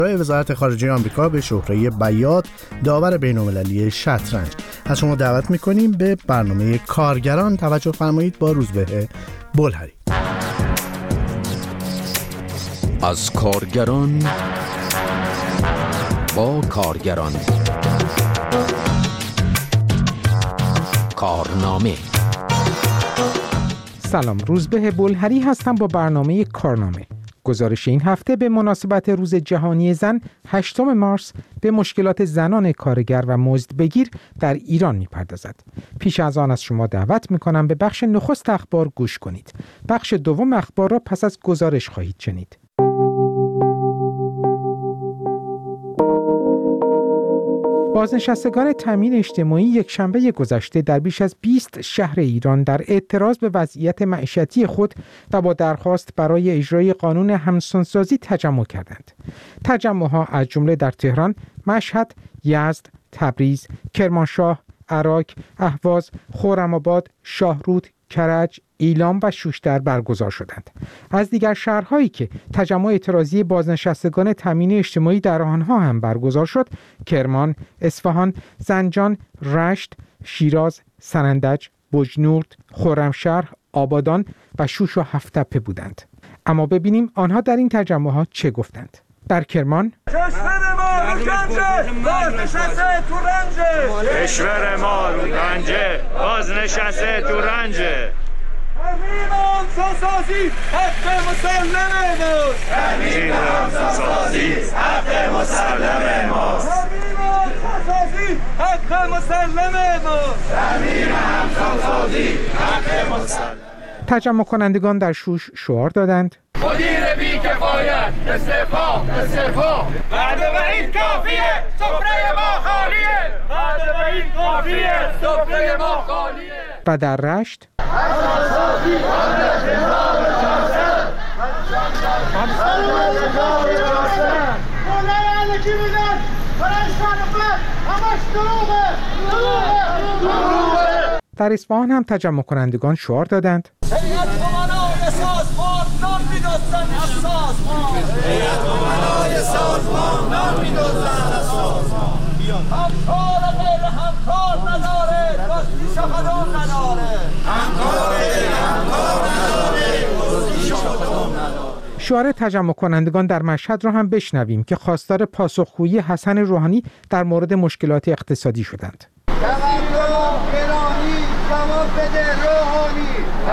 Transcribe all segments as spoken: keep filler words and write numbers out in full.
وزارت خارجه آمریکا به شهره بیات داور بین‌المللی شطرنج از شما دعوت می‌کنیم به برنامه کارگران توجه فرمایید با روزبه بلهری. از کارگران با کارگران کارنامه. سلام، روزبه بلهری هستم با برنامه کارنامه. گزارش این هفته به مناسبت روز جهانی زن هشتم مارس به مشکلات زنان کارگر و مزدبگیر در ایران می‌پردازد. پیش از آن از شما دعوت می‌کنم به بخش نخست اخبار گوش کنید. بخش دوم اخبار را پس از گزارش خواهید شنید. بازنشستگان تامین اجتماعی یکشنبه گذشته در بیش از بیست شهر ایران در اعتراض به وضعیت معیشتی خود و با درخواست برای اجرای قانون همسانسازی تجمع کردند. تجمع‌ها از جمله در تهران، مشهد، یزد، تبریز، کرمانشاه، عراق، اهواز، خرم‌آباد، شاهرود، کرج، ایلام و شوشتر برگزار شدند. از دیگر شهرهایی که تجمع اعتراضی بازنشستگان تامین اجتماعی در آنها هم برگزار شد، کرمان، اصفهان، زنجان، رشت، شیراز، سنندج، بجنورد، خرمشهر، آبادان و شوش و هفت‌تپه بودند. اما ببینیم آنها در این تجمع‌ها چه گفتند. در کرمان کشور ما رو گنجه بازنشسته تو رنجه، کشور ما رو گنجه بازنشسته تو رنجه. تامین همسانسازی حق مسلم ماست، تامین همسانسازی حق مسلم ماست، تامین همسانسازی حق مسلم ماست، تامین همسانسازی حق مسلم. تجمع کنندگان در شوش شعار دادند: مدیر بی کفایت استعفا استعفا، بعد وعید کافیه سفره ما خالیه، بعد وعید کافیه سفره ما خالیه. و در رشت همسانسازی آن جناب شاهزاده همسانسازی کار شاهزاده مولای علکی میدن پرشتر بد همش دروغه دروغه دروغه. در اصفهان هم تجمع کنندگان شعار دادند: هیئت امنای سازمان نان می‌دزدن از سازمان، هیئت امنای سازمان نان می‌دزدن از سازمان. همکار غیر همکار نداره راستی شهدان نداره، همکار غیر همکار نداره راستی شهدان نداره. شعار تجمع کنندگان در مشهد را هم بشنویم که خواستار پاسخگویی حسن روحانی در مورد مشکلات اقتصادی شدند. تورم گرانی جواب بده روحانی،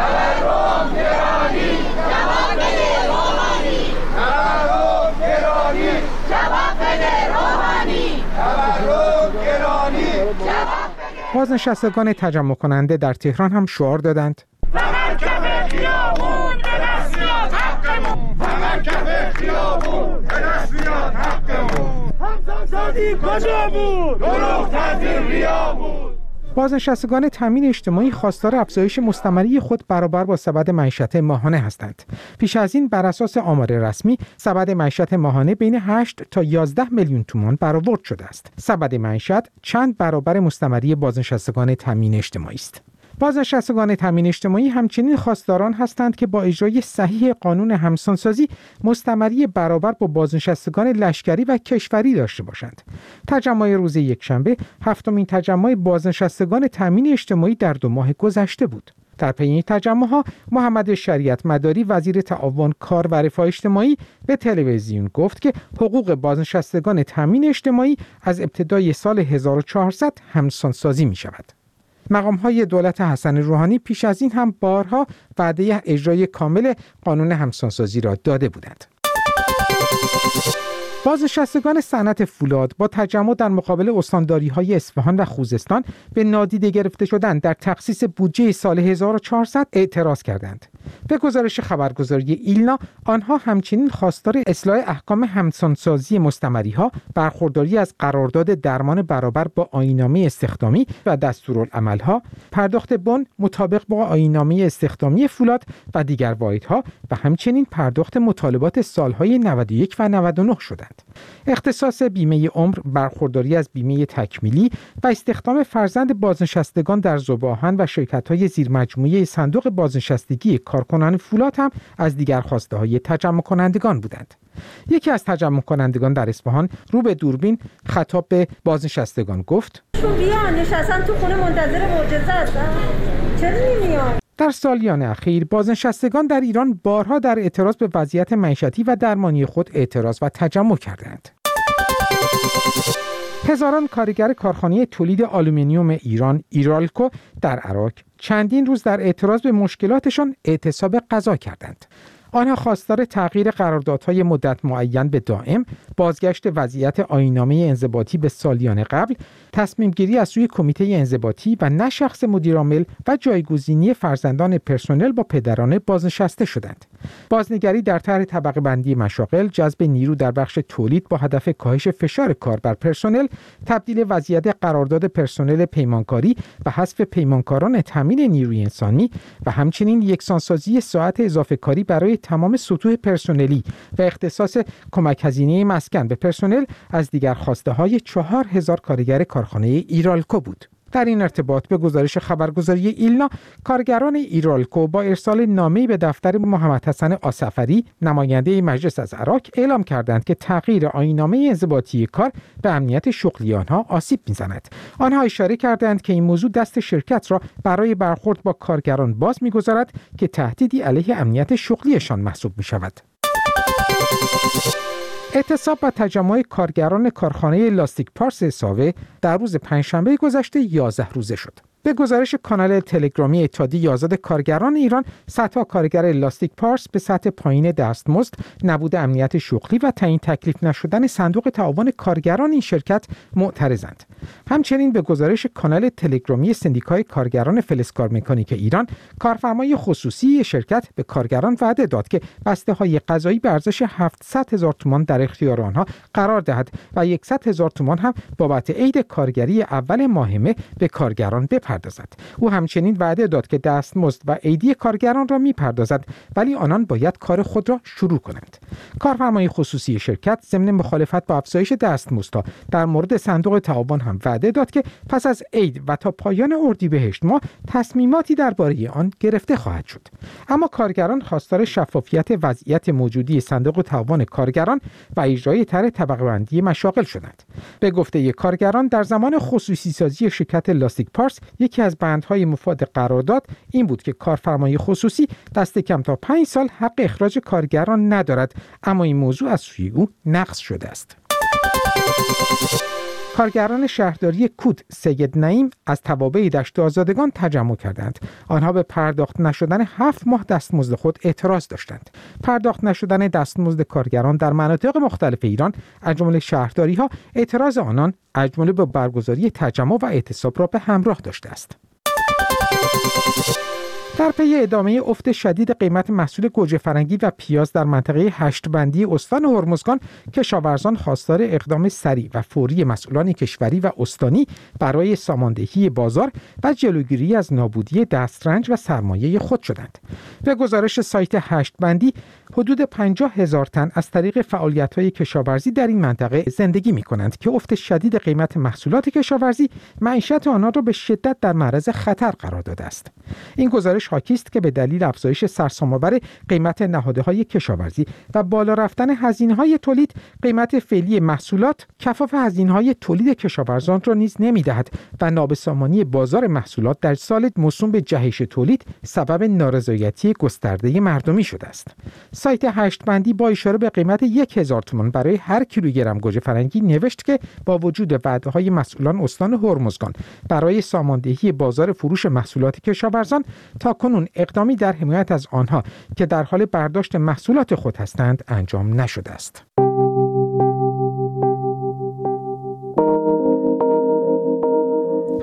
تورم گرانی جواب بده روحانی، تورم گرانی جواب بده روحانی، تورم گرانی جواب بده. بازنشستگان تجمع کننده در تهران هم شعار دادند: مرکب خیابون به دست میاد حقمون، مرکب خیابون به دست میاد حقمون. همسانسازی کجا بود؟ دروغ تزیین ریا بود. بازنشستگان تامین اجتماعی خواستار افزایش مستمری خود برابر با سبد معیشت ماهانه هستند. پیش از این بر اساس آمار رسمی سبد معیشت ماهانه بین هشت تا یازده میلیون تومان برآورد شده است. سبد معیشت چند برابر مستمری بازنشستگان تامین اجتماعی است. بازنشستگان تامین اجتماعی همچنین خواستاران هستند که با اجرای صحیح قانون همسانسازی مستمری برابر با بازنشستگان لشکری و کشوری داشته باشند. تجمع روز یکشنبه هفتمین تجمع بازنشستگان تامین اجتماعی در دو ماه گذشته بود. در پی این تجمع‌ها محمد شریعت مداری وزیر تعاون کار و رفاه اجتماعی به تلویزیون گفت که حقوق بازنشستگان تامین اجتماعی از ابتدای سال هزار و چهارصد همسانسازی می‌شود. مقام‌های دولت حسن روحانی پیش از این هم بارها وعده اجرای کامل قانون همسانسازی را داده بودند. بازنشستگان صنعت فولاد با تجمع در مقابل استانداری‌های اصفهان و خوزستان به نادیده گرفته شدن در تخصیص بودجه سال هزار و چهارصد اعتراض کردند. به گزارش خبرگزاری ایلنا، آنها همچنین خواستار اصلاح احکام همسانسازی مستمری‌ها، برخورداری از قرارداد درمان برابر با آیین‌نامه استخدامی و دستورالعمل‌ها، پرداخت بن مطابق با آیین‌نامه استخدامی فولاد و دیگر واحدها و همچنین پرداخت مطالبات سال‌های نود و یک و نود و نه شدند. دارد. اختصاص بیمه عمر، برخورداری از بیمه تکمیلی و استخدام فرزند بازنشستگان در ذوب‌آهن و شرکت‌های زیرمجموعه صندوق بازنشستگی کارکنان فولاد هم از دیگر خواسته‌های تجمع کنندگان بودند. یکی از تجمع کنندگان در اصفهان رو به دوربین خطاب به بازنشستگان گفت: بیا نشستن تو خونه منتظر معجزه هستن، چرا نمیان؟ در سالیان اخیر بازنشستگان در ایران بارها در اعتراض به وضعیت معیشتی و درمانی خود اعتراض و تجمع کردند. هزاران کارگر کارخانه تولید آلومینیوم ایران ایرالکو در عراق چندین روز در اعتراض به مشکلاتشان اعتصاب غذا کردند. آنها خواستار تغییر قراردادهای مدت معین به دائم، بازگشت وضعیت آیین‌نامه انضباطی به سالیان قبل، تصمیم گیری از سوی کمیته انضباطی و نه شخص مدیرعامل و جایگزینی فرزندان پرسنل با پدران بازنشسته شدند. بازنگری در طرح طبقه بندی مشاغل، جذب نیرو در بخش تولید با هدف کاهش فشار کار بر پرسنل، تبدیل وضعیت قرارداد پرسنل پیمانکاری و حذف پیمانکاران تامین نیروی انسانی و همچنین یکسانسازی ساعت اضافه کاری برای تمام سطوح پرسنلی و اختصاص کمک هزینه مسکن به پرسنل از دیگر خواسته‌های چهار هزار کارگر کارخانه ایرالکو بود. در این ارتباط به گزارش خبرگزاری ایلنا، کارگران ایرالکو با ارسال نامه‌ای به دفتر محمد حسن آصفری، نماینده مجلس از عراق، اعلام کردند که تغییر آیین‌نامه انضباطی کار به امنیت شغلی آنها آسیب می‌زند. آنها اشاره کردند که این موضوع دست شرکت را برای برخورد با کارگران باز می‌گذارد که تهدیدی علیه امنیت شغلیشان محسوب می‌شود. اعتصاب و تجمع کارگران کارخانه لاستیک پارس ساوه در روز پنجشنبه گذشته یازده روزه شد. به گزارش کانال تلگرامی اتحادیه آزاد کارگران ایران، صدها کارگر لاستیک پارس به سطح پایین دستمزد، نبود امنیت شغلی و تعیین تکلیف نشدن صندوق تعاون کارگران این شرکت معترضند. همچنین به گزارش کانال تلگرامی سندیکای کارگران فلزکار مکانیک ایران، کارفرمای خصوصی شرکت به کارگران وعده داد که بسته‌های غذایی به ارزش هفتصد هزار تومان در اختیار آنها قرار دهد و صد هزار تومان هم بابت عید کارگری اول ماه مه به کارگران بپردازد. او همچنین وعده داد که دستمزد و عیدی کارگران را میپردازد، ولی آنان باید کار خود را شروع کنند. کارفرمای خصوصی شرکت ضمن مخالفت با افزایش دستمزدها در مورد صندوق تعاون هم وعده داد که پس از عید و تا پایان اردیبهشت ماه تصمیماتی درباره آن گرفته خواهد شد. اما کارگران خواستار شفافیت وضعیت موجودی صندوق تعاون کارگران و اجرای طرح طبقه بندی مشاغل شدند. به گفته کارگران، در زمان خصوصی سازی شرکت لاستیک پارس، یکی از بندهای مفاد قرارداد این بود که کارفرمای خصوصی دست کم تا پنج سال حق اخراج کارگران ندارد، اما این موضوع از سوی او نقض شده است. کارگران شهرداری کود سید نعیم از توابع دشت آزادگان تجمع کردند. آنها به پرداخت نشدن هفت ماه دستمزد خود اعتراض داشتند. پرداخت نشدن دستمزد کارگران در مناطق مختلف ایران، از جمله شهرداری‌ها، اعتراض آنان از جمله به برگزاری تجمع و اعتصاب را به همراه داشته است. در پی ادامه افت شدید قیمت محصول گوجه فرنگی و پیاز در منطقه هشت بندی استان هرمزگان، کشاورزان خواستار اقدام سریع و فوری مسئولان کشوری و استانی برای ساماندهی بازار و جلوگیری از نابودی دسترنج و سرمایه خود شدند. به گزارش سایت هشت بندی، حدود پنجاه هزار تن از طریق فعالیت‌های کشاورزی در این منطقه زندگی می‌کنند که افت شدید قیمت محصولات کشاورزی معیشت آنها را به شدت در معرض خطر قرار داده است. این گزارش حاکی است که به دلیل افزایش سرسام‌آور قیمت نهادهای کشاورزی و بالا رفتن هزینه‌های تولید، قیمت فعلی محصولات کفاف هزینه‌های تولید کشاورزان را نیز نمی‌دهد و نابسامانی بازار محصولات در سال موسوم به جهش تولید سبب نارضایتی گسترده مردمی شده است. سایت هشت بندی با اشاره به قیمت یک هزار تومان برای هر کیلوگرم گوجه فرنگی نوشت که با وجود وعده‌های مسئولان استان هرمزگان برای ساماندهی بازار فروش محصولات کشاورزان، تاکنون اقدامی در حمایت از آنها که در حال برداشت محصولات خود هستند انجام نشده است.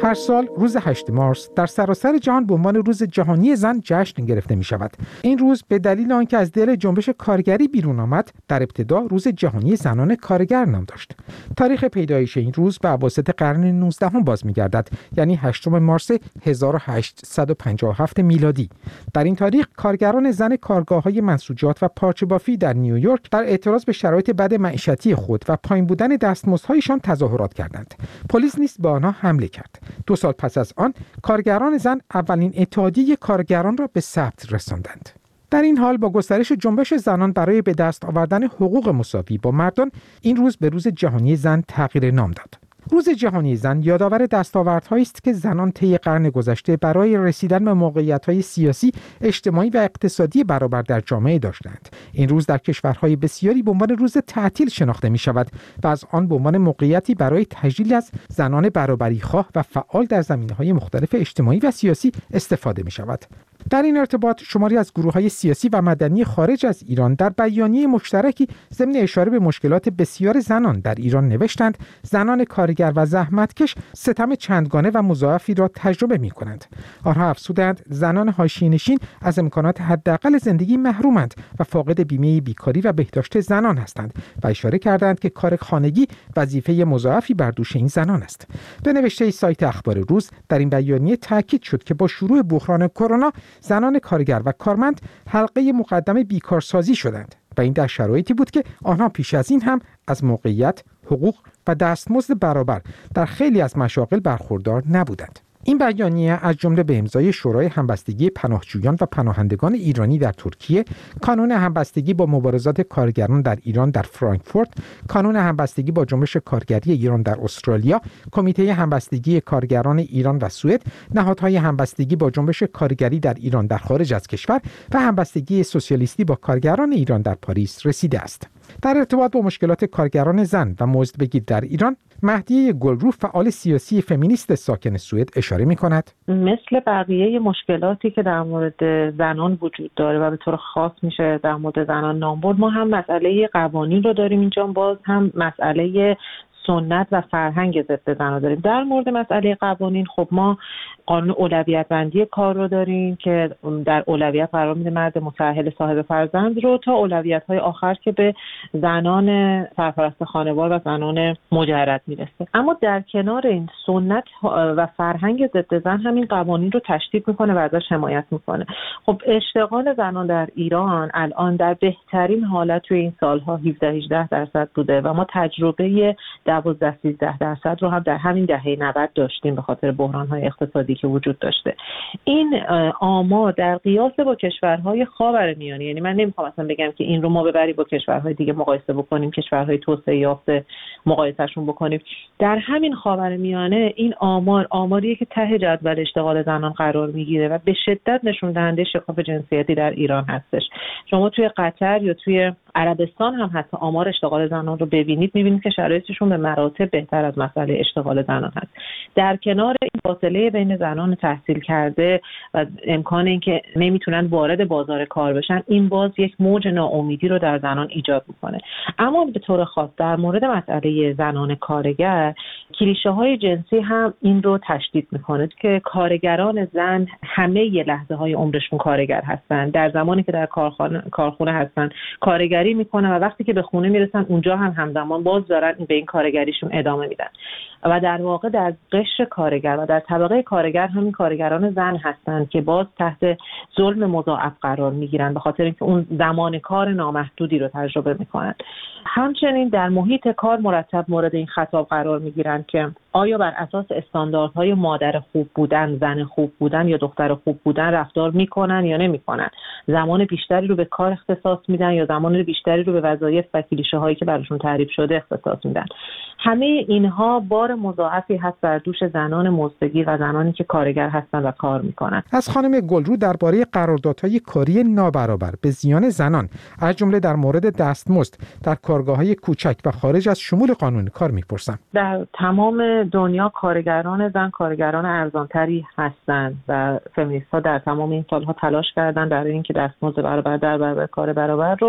هر سال روز هشتم مارس در سراسر جهان به عنوان روز جهانی زن جشن گرفته می شود. این روز به دلیل آنکه از دل جنبش کارگری بیرون آمد، در ابتدا روز جهانی زنان کارگر نام داشت. تاریخ پیدایش این روز به اواسط قرن نوزدهم باز می‌گردد، یعنی هشتم مارس هزار و هشتصد و پنجاه و هفت میلادی. در این تاریخ کارگران زن کارگاه‌های منسوجات و پارچه‌بافی در نیویورک در اعتراض به شرایط بد معیشتی خود و پایین بودن دستمزدهایشان تظاهرات کردند. پلیس نیز به آنها حمله کرد. دو سال پس از آن کارگران زن اولین اتحادیه کارگران را به ثبت رساندند. در این حال با گسترش جنبش زنان برای به دست آوردن حقوق مساوی با مردان، این روز به روز جهانی زن تغییر نام داد. روز جهانی زن یادآور دستاوردهایی است که زنان طی قرن گذشته برای رسیدن به موقعیت‌های سیاسی، اجتماعی و اقتصادی برابر در جامعه داشتند. این روز در کشورهای بسیاری به عنوان روز تعطیل شناخته می‌شود و از آن به عنوان موقعیتی برای تجلیل از زنان برابری‌خواه و فعال در زمینه‌های مختلف اجتماعی و سیاسی استفاده می‌شود. در این ارتباط شماری از گروه‌های سیاسی و مدنی خارج از ایران در بیانیه مشترکی ضمن اشاره به مشکلات بسیار زنان در ایران نوشتند: زنان کارگر و زحمتکش ستم چندگانه و مضاعفی را تجربه می‌کنند. آنها افزودند زنان حاشیه‌نشین از امکانات حداقل زندگی محرومند و فاقد بیمه بیکاری و بهداشت زنان هستند و اشاره کردند که کار خانگی وظیفه مضاعفی بر دوش این زنان است. به نوشته سایت اخبار روز در این بیانیه تاکید شد که با شروع بحران کرونا زنان کارگر و کارمند حلقه مقدم بیکارسازی شدند و این در شرایطی بود که آنها پیش از این هم از موقعیت، حقوق و دستمزد برابر در خیلی از مشاغل برخوردار نبودند. این بیانیه از جمله به امضای شورای همبستگی پناهجویان و پناهندگان ایرانی در ترکیه، کانون همبستگی با مبارزات کارگران در ایران در فرانکفورت، کانون همبستگی با جنبش کارگری ایران در استرالیا، کمیته همبستگی کارگران ایران و سوئد، نهادهای همبستگی با جنبش کارگری در ایران در خارج از کشور و همبستگی سوسیالیستی با کارگران ایران در پاریس رسیده است. در ارتباط با مشکلات کارگران زن و مزدبگیر در ایران، مهدیه گلرو فعال سیاسی فمینیست ساکن سوئد اشاره می‌کند: مثل بقیه مشکلاتی که در مورد زنان وجود داره و به طور خاص میشه در مورد زنان نام برد، ما هم مسئله قوانین رو داریم اینجا، باز هم مسئله سنت و فرهنگ ضد زن رو داریم. در مورد مسئله قوانین، خب ما قانون اولویت بندی کار رو داریم که در اولویت قرار میده مرد متأهل صاحب فرزند رو، تا اولویت‌های آخر که به زنان سرپرست خانوار و زنان مجرد میرسه. اما در کنار این سنت و فرهنگ ضد زن همین قوانین رو تشدید میکنه و ازش حمایت میکنه. خب اشتغال زنان در ایران الان در بهترین حالت توی این سالها هفده هجده درصد بوده و ما تجربه دوازده سیزده درصد رو هم در همین دهه نود داشتیم به خاطر بحران‌های اقتصادی که وجود داشته. این آمار در قیاس با کشورهای خاورمیانه، یعنی من نمیخوام اصلا بگم که این رو ما ببریم با کشورهای دیگه مقایسه بکنیم، کشورهای توسعه یافته مقایسهشون بکنیم، در همین خاورمیانه این آمار آماریه که ته جدول اشتغال زنان قرار میگیره و به شدت نشون دهنده شکاف جنسیتی در ایران هستش. شما توی قطر یا توی عربستان هم حتی آمار اشتغال زنان رو ببینید، میبینید که شرایطشون به مراتب بهتر از مسئله اشتغال زنان هست. در کنار این فاصله بین زنان تحصیل کرده و امکان اینکه نمیتونن وارد بازار کار بشن، این باز یک موج ناامیدی رو در زنان ایجاد میکنه. اما به طور خاص در مورد مسئله زنان کارگر، کلیشه‌های جنسی هم این رو تشدید میکنه که کارگران زن همه ی لحظه های عمرشون کارگر هستن. در زمانی که در کارخانه کارخونه هستن کارگری میکنن و وقتی که به خونه میرسن اونجا هم همزمان باز دارن به این کارگریشون ادامه میدن و در واقع در قشر کارگر و در طبقه کارگر همین کارگران زن هستند که باز تحت ظلم مضاعف قرار میگیرن به خاطر اینکه اون زمان کار نامحدودی رو تجربه میکنن. همچنین در محیط کار مرتب مورد این خطاب قرار میگیرن که آیا بر اساس استانداردهای مادر خوب بودن، زن خوب بودن یا دختر خوب بودن رفتار میکنن یا نمیکنن، زمان بیشتری رو به کار اختصاص میدن یا زمان بیشتری رو به وظایف و کلیشه هایی که براشون تعریف شده اختصاص میدن. همه اینها بار مضاعفی هست بر دوش زنان مزدگیر و زنانی که کارگر هستن و کار میکنن. از خانم گلرو درباره قراردادهای کاری نابرابر به زیان زنان از جمله در مورد دستمزد در کارگاه‌های کوچک و خارج از شمول قانون کار میپرسم. در تمام دنیا کارگران زن کارگران ارزانتری هستند و فمینیست‌ها در تمام این سالها تلاش کردن برای اینکه دستمزد برابر در برابر کار برابر رو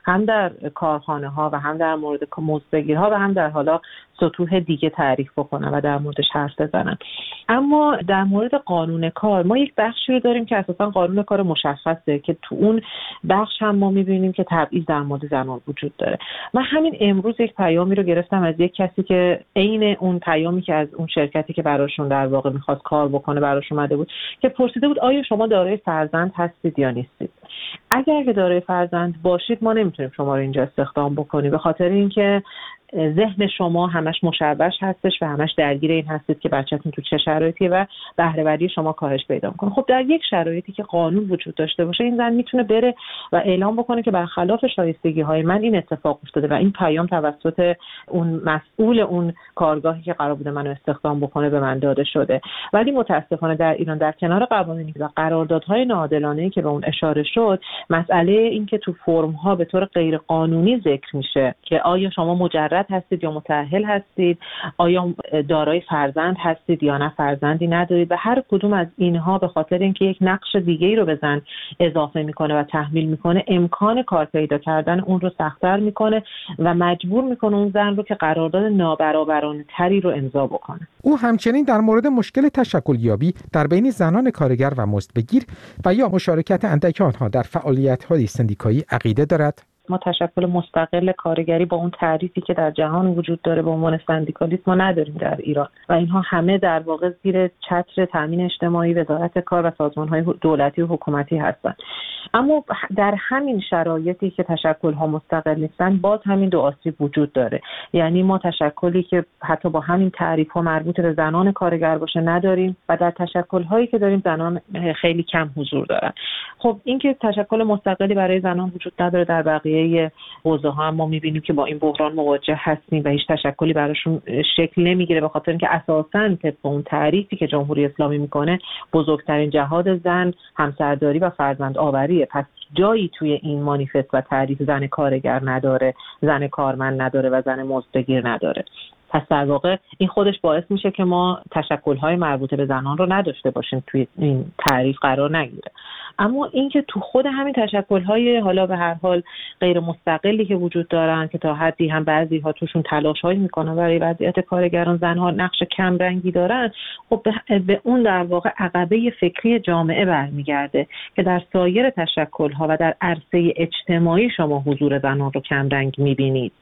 هم در کارخانه ها و هم در مورد مزدگیرها و هم در حالا سطوح دیگه تعریف بکنن و در موردش حرف بزنن. اما در مورد قانون کار ما یک بخشی رو داریم که اساسا قانون کار مشخصه که تو اون بخش هم ما می‌بینیم که تبعیض در مورد زنان وجود داره. من همین امروز یک پیامی رو گرفتم از یک کسی که عین اون پیامی که از اون شرکتی که براشون در واقع می‌خواست کار بکنه براش اومده بود که پرسیده بود آیا شما دارای فرزند هستید یا نیستید. اگر که دارای فرزند باشید ما نمیتونیم شما رو اینجا استخدام بکنیم، به خاطر اینکه ذهن شما همش مشوش هستش و همش درگیر این هستید که بچه‌تون تو چه شرایطیه و بهره‌وری شما کاهش پیدا می‌کنه. خب در یک شرایطی که قانون وجود داشته باشه این زن میتونه بره و اعلام بکنه که برخلاف شایستگی‌های من این اتفاق افتاده و این پیام توسط اون مسئول اون کارگاهی که قرار بوده منو استخدام بکنه به من داده شده. ولی متأسفانه در ایران در کنار قوانینی و قراردادهای ناعادلانه‌ای که به اون اشاره شد، مسئله این که تو فرم‌ها به طور غیر قانونی ذکر میشه که آیا شما مجرد هستید یا متأهل هستید، آیا دارای فرزند هستید یا نه فرزندی ندارید و هر کدوم از اینها به خاطر اینکه یک نقش دیگه‌ای رو به زن اضافه میکنه و تحمیل میکنه امکان کار پیدا کردن اون رو سخت‌تر میکنه و مجبور میکنه اون زن رو که قرارداد نابرابرانه تری رو امضا بکنه. او همچنین در مورد مشکل تشکل‌یابی در بین زنان کارگر و مزدبگیر و یا مشارکت اندک آنها در فعالیت‌های سندیکایی عقیده دارد. ما تشکل مستقل کارگری با اون تعریفی که در جهان وجود داره به عنوان سندیکالیسم ما نداریم در ایران و اینها همه در واقع زیر چتر تامین اجتماعی، وزارت کار و سازمان‌های دولتی و حکومتی هستند. اما در همین شرایطی که تشکل‌ها مستقل نیستن باز همین دو آسیب وجود داره. یعنی ما تشکلی که حتی با همین تعریف‌ها مربوط به زنان کارگر باشه نداریم و در تشکل‌هایی که داریم زنان خیلی کم حضور دارن. خب اینکه تشکل مستقلی برای زنان وجود نداره در بقیه حوزه ها هم ما می‌بینیم که با این بحران مواجه هستیم و هیچ تشکلی براشون شکل نمیگیره به خاطر اینکه اساساً طبق اون تعریفی که جمهوری اسلامی میکنه بزرگترین جهاد زن همسرداری و فرزند آوریه. پس جایی توی این مانیفست و تعریف زن کارگر نداره، زن کارمند نداره و زن مزدگیر نداره. پس در واقع این خودش باعث میشه که ما تشکل‌های مربوط به زنان رو نداشته باشیم توی این تعریف قرار نگیره. اما اینکه تو خود همین تشکل‌های حالا به هر حال غیر مستقلی که وجود دارن که تا حدی هم بعضی‌ها توشون تلاش‌هایی میکنن برای وضعیت کارگران زن‌ها نقش کم رنگی دارن، خب به اون در واقع عقبه فکری جامعه برمیگرده که در سایر تشکل‌ها و در عرصه اجتماعی شما حضور زنان رو کم رنگ می‌بینید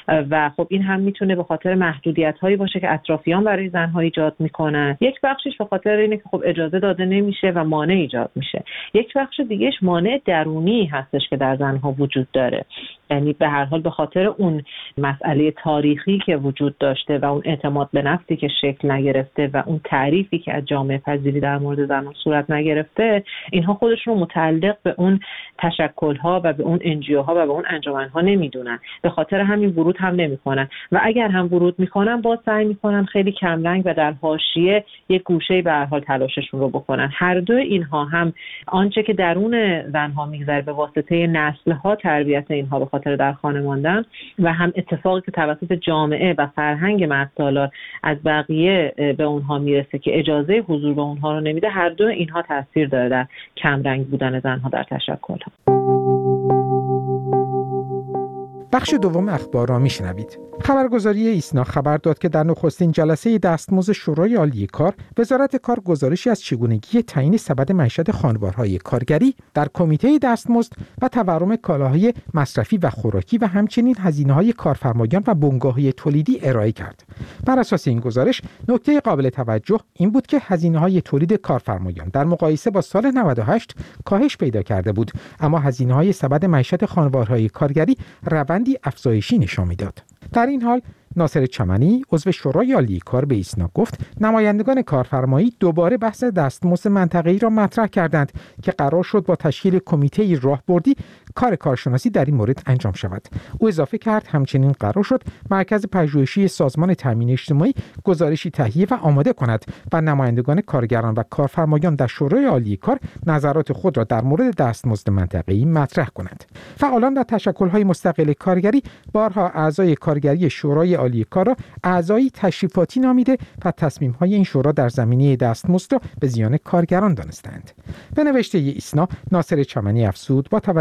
و خب این هم میتونه به خاطر محدودیت‌هایی باشه که اطرافیان برای زن‌ها ایجاد میکنن. یک بخشش به خاطر اینه که خب اجازه داده نمیشه و مانع ایجاد میشه. یک بخش دیگهش مانع درونی هستش که در زنها وجود داره. یعنی به هر حال به خاطر اون مسئله تاریخی که وجود داشته و اون اعتماد به نفسی که شکل نگرفته و اون تعریفی که از جامعه پذیری در مورد زنان صورت نگرفته، اینها خودشون رو متعلق به اون تشکل‌ها و به اون انجیوها و به اون انجمن‌ها نمیدونن. به خاطر همین ورود هم نمی‌کنن و اگر هم ورود می‌کنن باز سعی می‌کنن خیلی کم رنگ و در حاشیه یک گوشه‌ای به هر حال تلاششون رو بکنن. هر دو اینها هم آنچه که درون زن‌ها می‌گذره به واسطه نسل‌ها تربیت اینها به خاطر در خانه ماندن و هم اتفاقی که توسط جامعه و فرهنگ مردسالار از بقیه به اونها میرسه که اجازه حضور به اونها رو نمیده، هر دو اینها تاثیر داره در کم رنگ بودن زن‌ها در تشکل‌ها. بخش دوم اخبار را میشنوید. خبرگزاری ایسنا خبر داد که در نخستین جلسه دستمزد شورای عالی کار، وزارت کار گزارشی از چگونگی تعیین سبد معیشت خانوارهای کارگری در کمیته دستمزد و تورم کالاهای مصرفی و خوراکی و همچنین هزینه‌های کارفرمایان و بنگاه‌های تولیدی ارائه کرد. بر اساس این گزارش، نکته قابل توجه این بود که هزینه‌های تولید کارفرمایان در مقایسه با سال نود و هشت کاهش پیدا کرده بود، اما هزینه‌های سبد معیشت خانوارهای کارگری روندی افزایشی نشان می‌داد. در این حال ناصر چمنی عضو شورای عالی کار به ایسنا گفت نمایندگان کارفرمایی دوباره بحث دستمزد منطقه‌ای را مطرح کردند که قرار شد با تشکیل کمیته راهبردی کار کارشناسی در این مورد انجام شود. او اضافه کرد همچنین قرار شد مرکز پژوهشی سازمان تامین اجتماعی گزارشی تهیه و آماده کند و نمایندگان کارگران و کارفرمایان در شورای عالی کار نظرات خود را در مورد دستمزد منطقه‌ای مطرح کنند. فعالان در تشکل‌های مستقل کارگری بارها اعضای کارگری شورای عالی کار را اعضای تشریفاتی نامیده و تصمیم‌های این شورا در زمینه دستمزد را به زیان کارگران دانستند. به نوشته ایسنا، ناصر چمنی افزود با توجه به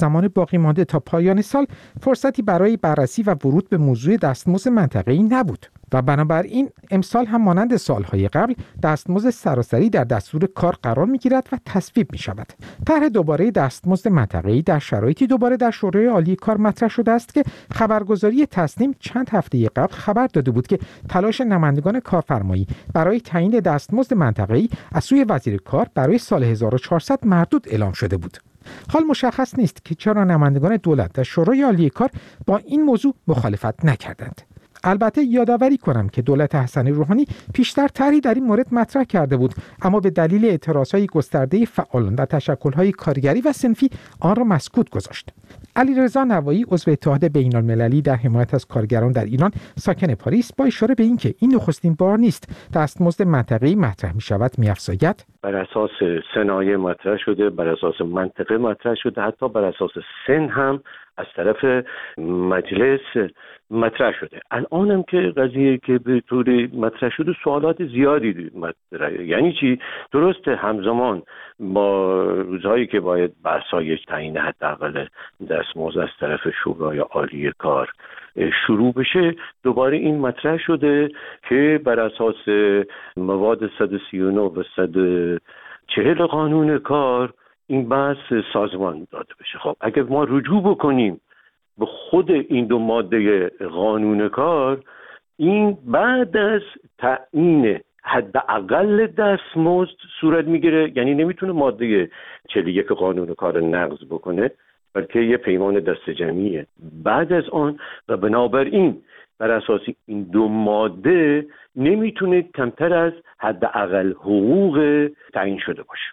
زمان باقی مانده تا پایان سال فرصتی برای بررسی و ورود به موضوع دستمزد منطقه‌ای نبود و بنابراین امسال هم مانند سالهای قبل دستمزد سراسری در دستور کار قرار می‌گیرد و تصویب می‌شود. طرح دوباره دستمزد منطقه‌ای در شرایطی دوباره در شورای عالی کار مطرح شده است که خبرگزاری تصنیم چند هفته قبل خبر داده بود که تلاش نمایندگان کارفرمایی برای تعیین دستمزد منطقه‌ای از سوی وزیر کار برای سال هزار و چهارصد مردود اعلام شده بود. حال مشخص نیست که چرا نمایندگان دولت در شورای عالی کار با این موضوع مخالفت نکردند. البته یادآوری کنم که دولت حسن روحانی پیشتر طرحی در این مورد مطرح کرده بود، اما به دلیل اعتراضهای گسترده فعالان و تشکل‌های کارگری و صنفی آن را مسکوت گذاشت. علیرضا نوایی عضو اتحاد بین‌المللی در حمایت از کارگران در ایران ساکن پاریس با اشاره به اینکه این نخستین بار نیست دستمزد منطقه‌ای مطرح می‌شود می‌افزاید بر اساس صنایع مطرح شده، بر اساس منطقه مطرح شده، حتی بر اساس سن هم از طرف مجلس مطرح شده. الان هم که قضیه که به طور مطرح شده سوالات زیادی مطرحه. یعنی چی؟ درست همزمان با روزهایی که باید بحث‌های تعیین حداقل دستمزد از طرف شورای عالی کار شروع بشه، دوباره این مطرح شده که بر اساس مواد صد و سی و نه و صد و چهل قانون کار این بحث سازمان داده بشه. خب اگر ما رجوع بکنیم به خود این دو ماده قانون کار، این بعد از تعیین حداقل دستمزد صورت میگیره، یعنی نمیتونه ماده چهل و یک قانون کار نقض بکنه، بلکه یه پیمان دست جمعیه بعد از آن، و بنابراین بر اساس این دو ماده نمیتونه کمتر از حداقل حقوق تعیین شده باشه.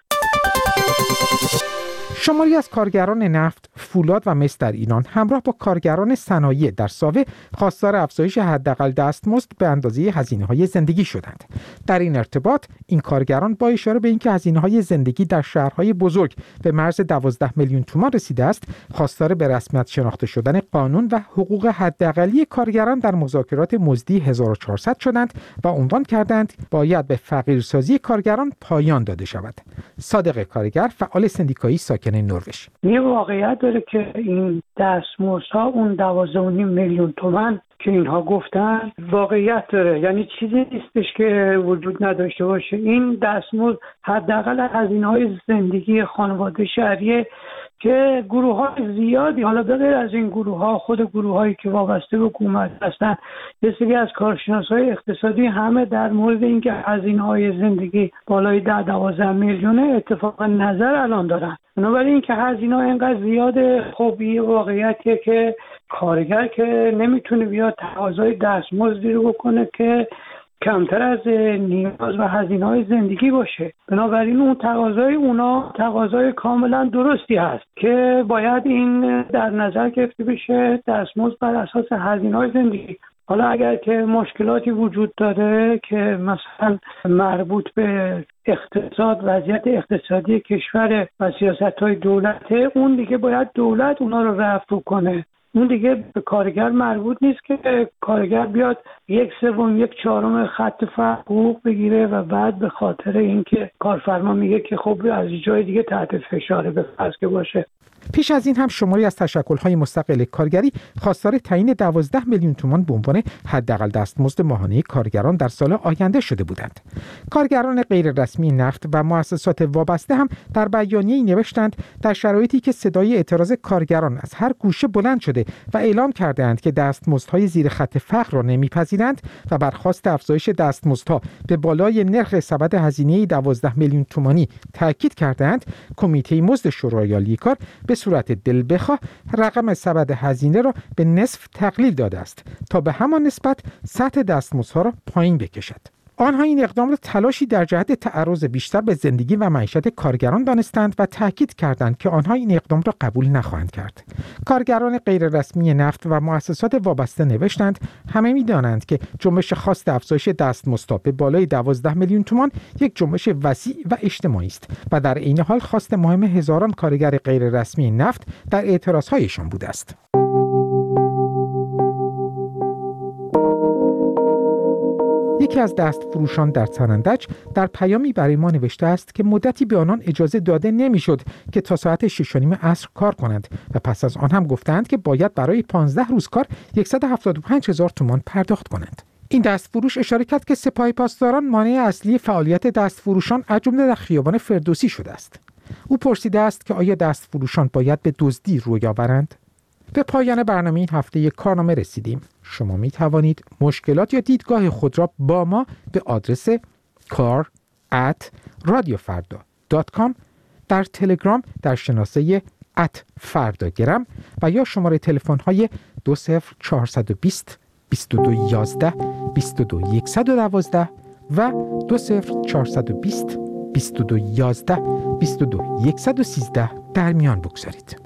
شماری از کارگران نفت، فولاد و مس در ایران همراه با کارگران صنایع در ساوه خواستار افزایش حداقل دستمزد به اندازه هزینه‌های زندگی شدند. در این ارتباط این کارگران با اشاره به اینکه هزینه‌های زندگی در شهرهای بزرگ به مرز دوازده میلیون تومان رسیده است، خواستار به رسمیت شناخته شدن قانون و حقوق حداقلی کارگران در مذاکرات مزدی هزار و چهارصد شدند و عنوان کردند باید به فقیرسازی کارگران پایان داده شود. صادق کارگر، فعال سندیکایی ساکن نروژ: یه واقعیت داره که این دستمزدها اون دوازده و نیم میلیون تومان که اینها گفتن واقعیت داره، یعنی چیزی نیستش که وجود نداشته باشه. این دستمزد حداقل هزینه‌های زندگی خانواده شهریه که گروه‌های زیادی، حالا بغیر از این گروه‌ها، خود گروه‌هایی که وابسته به حکومت هستن، یه سری از کارشناسای اقتصادی همه در مورد اینکه هزینه‌های زندگی بالای ده دوازده میلیونه اتفاق نظر الان دارن. بنابراین اینکه هزینه‌ها اینقدر زیاده، خب یه واقعیتیه که کارگر که نمیتونه بیاد تقاضای دستمزدی رو بکنه که کمتر از نیاز و هزینه‌های زندگی باشه. بنابراین اون تقاضای اونا تقاضای کاملا درستی هست که باید این در نظر گرفته بشه، دستمزد بر اساس هزینه‌های زندگی. حالا اگر که مشکلاتی وجود داره که مثلا مربوط به اقتصاد، وضعیت اقتصادی کشور و سیاست‌های دولته، اون دیگه باید دولت اونا رو رفع کنه. اون دیگه به کارگر مربوط نیست که کارگر بیاد یک سوم یک چهارم خط فقر حقوق بگیره و بعد به خاطر اینکه کارفرما میگه که خب از جای دیگه تحت فشاره به فرض که باشه. پیش از این هم شماری از تشکل‌های مستقل کارگری خواستار تعیین دوازده میلیون تومان به عنوان حداقل دستمزد ماهانه کارگران در سال آینده شده بودند. کارگران غیررسمی نفت و مؤسسات وابسته هم در بیانیه‌ای نوشتند در شرایطی که صدای اعتراض کارگران از هر گوشه بلند شده و اعلام کردند که دستمزدهای زیر خط فقر را نمی‌پذیرند و بر خواست افزایش دستمزدها به بالای نرخ سبد هزینه دوازده میلیون تومانی تاکید کردند، کمیته مزد شورای عالی کار به صورت دل بخواه رقم سبد هزینه را به نصف تقلیل داده است تا به همان نسبت سطح دستمزدها را پایین بکشد. آنها این اقدام را تلاشی در جهت تعرض بیشتر به زندگی و معیشت کارگران دانستند و تاکید کردند که آنها این اقدام را قبول نخواهند کرد. کارگران غیررسمی نفت و مؤسسات وابسته نوشتند همه می‌دانند که جنبش خواست افزایش دستمزدها به بالای دوازده میلیون تومان یک جنبش وسیع و اجتماعی است و در عین حال خواست مهم هزاران کارگر غیررسمی نفت در اعتراضهایشان بوده است. یکی از دستفروشان در سنندج در پیامی برای ما نوشته است که مدتی به آنان اجازه داده نمیشد که تا ساعت شش و نیم عصر کار کنند و پس از آن هم گفتند که باید برای پانزده روز کار صد و هفتاد و پنج هزار تومان پرداخت کنند. این دستفروش اشاره کرد که سپاه پاسداران مانع اصلی فعالیت دستفروشان از جمله در خیابان فردوسی شده است. او پرسیده است که آیا دستفروشان باید به دزدی روی آورند؟ به پایان برنامه این هفته کارنامه رسیدیم. شما می توانید مشکلات یا دیدگاه خود را با ما به آدرس کار ات رادیو فردا دات کام در تلگرام در شناسه ات فرداگرم و یا شماره تلفن های دو صفر چهارصد و بیست بیست و دو یازده بیست و دو صد و دوازده و دو صفر چهارصد و بیست بیست و دو یازده بیست و دو صد و سیزده در میان بگذارید.